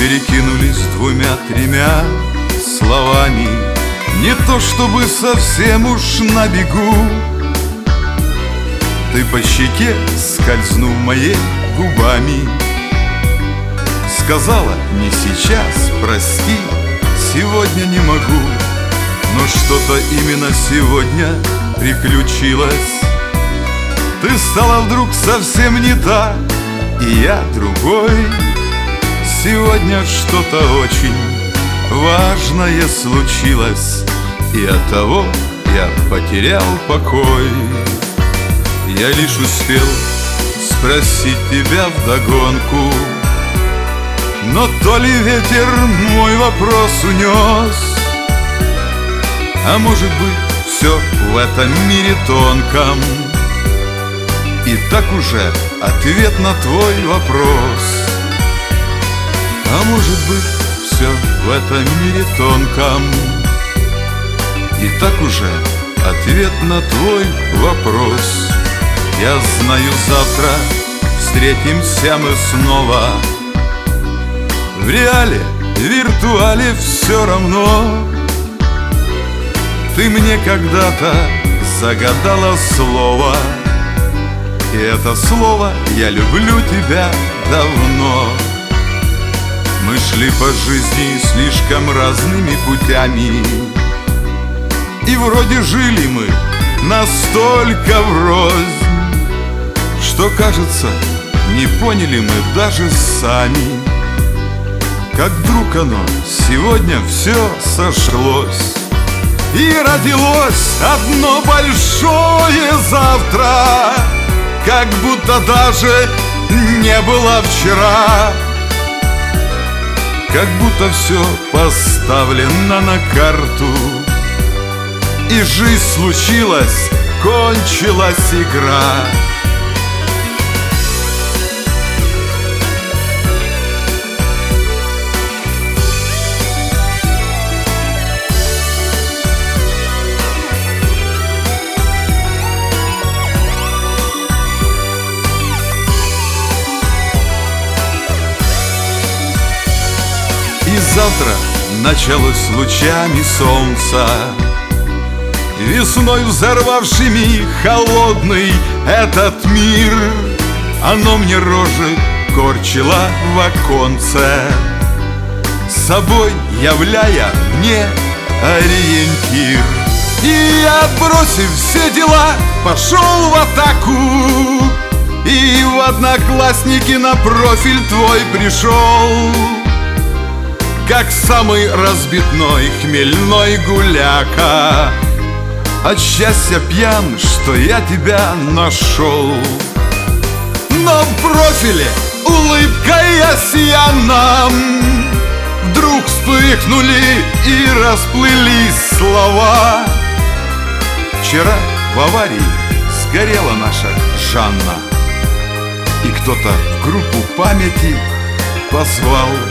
перекинулись двумя-тремя словами. Не то чтобы совсем уж на бегу. Ты по щеке скользнув моей губами, сказала: не сейчас, прости, сегодня не могу. Но что-то именно сегодня приключилось. Ты стала вдруг совсем не та, и я другой. Сегодня что-то очень важное случилось, и оттого я потерял покой. Я лишь успел спросить тебя вдогонку, но то ли ветер мой вопрос унес, а может быть, все в этом мире тонком и так уже ответ на твой вопрос. А может быть, все в этом мире тонком и так уже ответ на твой вопрос. Я знаю, завтра встретимся мы снова. В реале, в виртуале все равно. Ты мне когда-то загадала слово, и это слово «я люблю тебя» давно. Мы шли по жизни слишком разными путями, и вроде жили мы настолько врозь, что, кажется, не поняли мы даже сами, как вдруг оно сегодня все сошлось. И родилось одно большое завтра, как будто даже не было вчера. Как будто все поставлено на карту, и жизнь случилась, кончилась игра. И завтра началось лучами солнца, весной взорвавшими холодный этот мир. Оно мне рожи корчило в оконце, собой являя мне ориентир. И я, отбросив все дела, пошел в атаку, и в одноклассники на профиль твой пришел, как самый разбитной хмельной гуляка. От счастья пьян, что я тебя нашел. Но в профиле улыбкой осияном вдруг вспыхнули и расплылись слова. Вчера в аварии сгорела наша Жанна, и кто-то в группу памяти позвал.